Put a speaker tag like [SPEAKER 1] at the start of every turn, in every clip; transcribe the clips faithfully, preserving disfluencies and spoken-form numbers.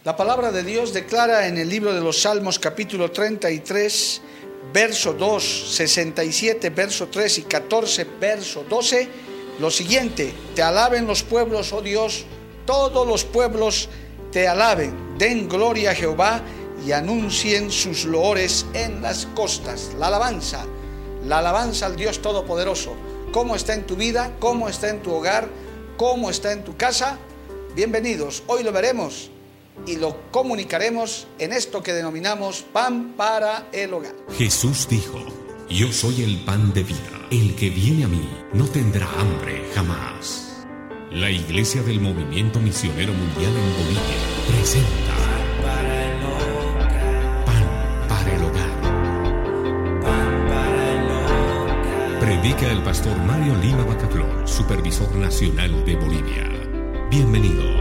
[SPEAKER 1] La palabra de Dios declara en el libro de los Salmos, capítulo treinta y tres, verso dos, sesenta y siete, verso tres y catorce, verso doce, lo siguiente: te alaben los pueblos, oh Dios, todos los pueblos te alaben, den gloria a Jehová y anuncien sus loores en las costas. La alabanza, la alabanza al Dios Todopoderoso. ¿Cómo está en tu vida? ¿Cómo está en tu hogar? ¿Cómo está en tu casa? Bienvenidos, hoy lo veremos y lo comunicaremos en esto que denominamos pan para el hogar.
[SPEAKER 2] Jesús dijo: yo soy el pan de vida, el que viene a mí no tendrá hambre jamás. La Iglesia del Movimiento Misionero Mundial en Bolivia presenta Pan para el Hogar. Pan para el hogar. Predica el pastor Mario Lima Bacaflor, supervisor nacional de Bolivia. Bienvenidos.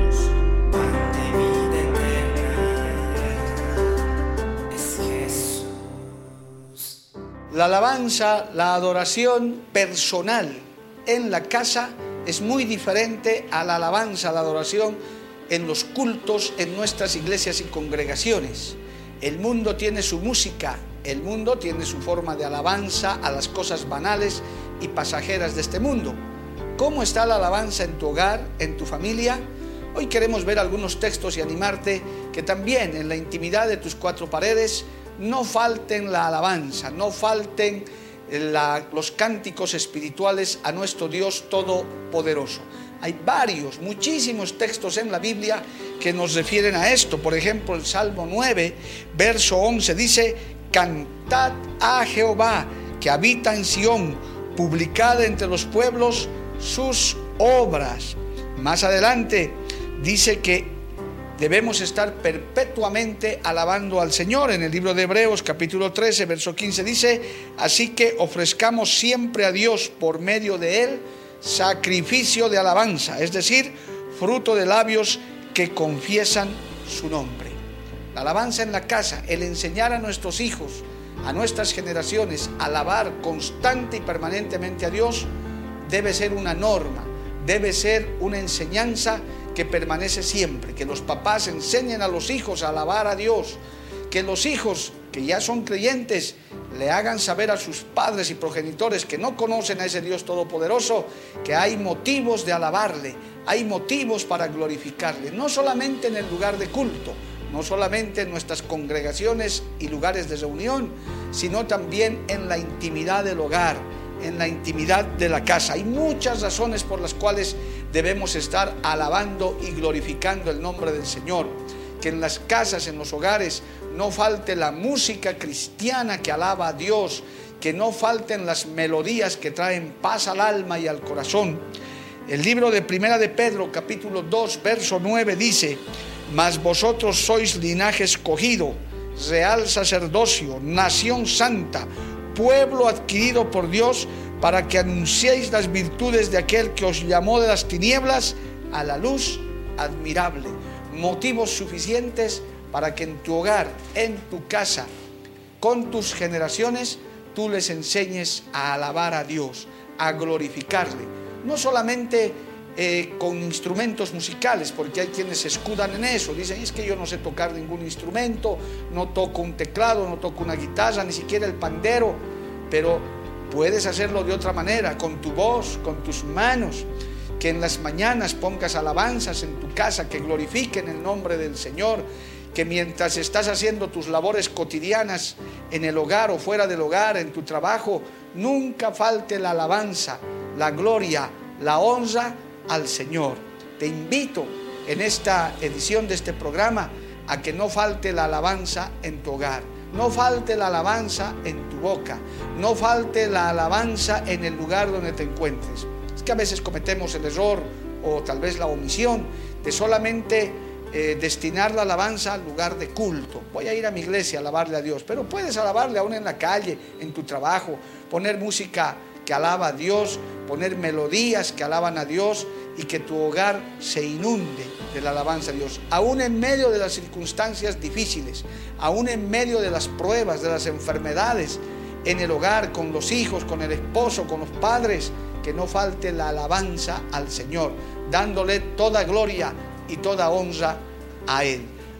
[SPEAKER 1] La alabanza, la adoración personal en la casa es muy diferente a la alabanza, la adoración en los cultos, en nuestras iglesias y congregaciones. El mundo tiene su música, el mundo tiene su forma de alabanza a las cosas banales y pasajeras de este mundo. ¿Cómo está la alabanza en tu hogar, en tu familia? Hoy queremos ver algunos textos y animarte que también en la intimidad de tus cuatro paredes no falten la alabanza, no falten la, los cánticos espirituales a nuestro Dios Todopoderoso. Hay varios, muchísimos textos en la Biblia que nos refieren a esto. Por ejemplo, el Salmo nueve, verso once dice: cantad a Jehová, que habita en Sión, publicad entre los pueblos sus obras. Más adelante dice que debemos estar perpetuamente alabando al Señor. En el libro de Hebreos, capítulo trece, verso quince dice: así que ofrezcamos siempre a Dios por medio de Él sacrificio de alabanza, es decir, fruto de labios que confiesan su nombre. La alabanza en la casa, el enseñar a nuestros hijos, a nuestras generaciones, a alabar constante y permanentemente a Dios, debe ser una norma, debe ser una enseñanza que permanece siempre. Que los papás enseñen a los hijos a alabar a Dios, que los hijos que ya son creyentes le hagan saber a sus padres y progenitores que no conocen a ese Dios Todopoderoso que hay motivos de alabarle, hay motivos para glorificarle, no solamente en el lugar de culto, no solamente en nuestras congregaciones y lugares de reunión, sino también en la intimidad del hogar, en la intimidad de la casa. Hay muchas razones por las cuales debemos estar alabando y glorificando el nombre del Señor. Que en las casas, en los hogares, no falte la música cristiana que alaba a Dios, que no falten las melodías que traen paz al alma y al corazón. El libro de Primera de Pedro, capítulo dos, verso nueve dice: mas vosotros sois linaje escogido, real sacerdocio, nación santa, pueblo adquirido por Dios, para que anunciéis las virtudes de aquel que os llamó de las tinieblas a la luz admirable. Motivos suficientes para que en tu hogar, en tu casa, con tus generaciones, tú les enseñes a alabar a Dios, a glorificarle. No solamente eh, con instrumentos musicales, porque hay quienes se escudan en eso. Dicen: es que yo no sé tocar ningún instrumento, no toco un teclado, no toco una guitarra, ni siquiera el pandero. Pero puedes hacerlo de otra manera, con tu voz, con tus manos. Que en las mañanas pongas alabanzas en tu casa que glorifiquen el nombre del Señor. Que mientras estás haciendo tus labores cotidianas en el hogar o fuera del hogar, en tu trabajo, nunca falte la alabanza, la gloria, la honra al Señor. Te invito en esta edición de este programa a que no falte la alabanza en tu hogar. No falte la alabanza en tu boca, no falte la alabanza en el lugar donde te encuentres. Es que a veces cometemos el error o tal vez la omisión de solamente eh, destinar la alabanza al lugar de culto. Voy a ir a mi iglesia a alabarle a Dios, pero puedes alabarle aún en la calle, en tu trabajo, poner música que alaba a Dios, poner melodías que alaban a Dios y que tu hogar se inunde de la alabanza a Dios, aún en medio de las circunstancias difíciles, aún en medio de las pruebas, de las enfermedades, en el hogar, con los hijos, con el esposo, con los padres, que no falte la alabanza al Señor, dándole toda gloria y toda honra a Él.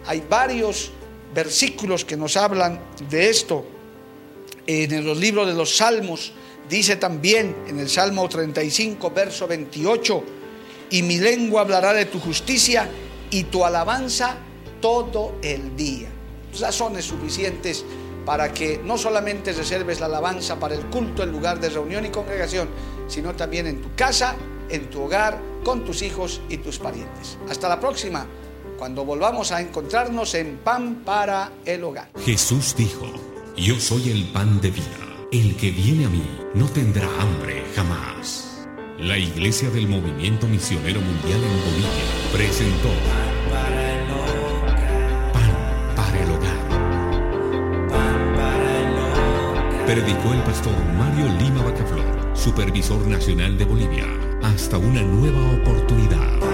[SPEAKER 1] Hay varios versículos que nos hablan de esto. En los libros de los Salmos dice también en el Salmo treinta y cinco, verso veintiocho: y mi lengua hablará de tu justicia y tu alabanza todo el día. Razones suficientes para que no solamente reserves la alabanza para el culto, el lugar de reunión y congregación, sino también en tu casa, en tu hogar, con tus hijos y tus parientes. Hasta la próxima, cuando volvamos a encontrarnos en Pan para el Hogar.
[SPEAKER 2] Jesús dijo: yo soy el pan de vida. El que viene a mí no tendrá hambre jamás. La Iglesia del Movimiento Misionero Mundial en Bolivia presentó Pan para el Hogar. Pan para el Hogar. Pan para el Hogar. Predicó el pastor Mario Lima Bacaflor, supervisor nacional de Bolivia. Hasta una nueva oportunidad.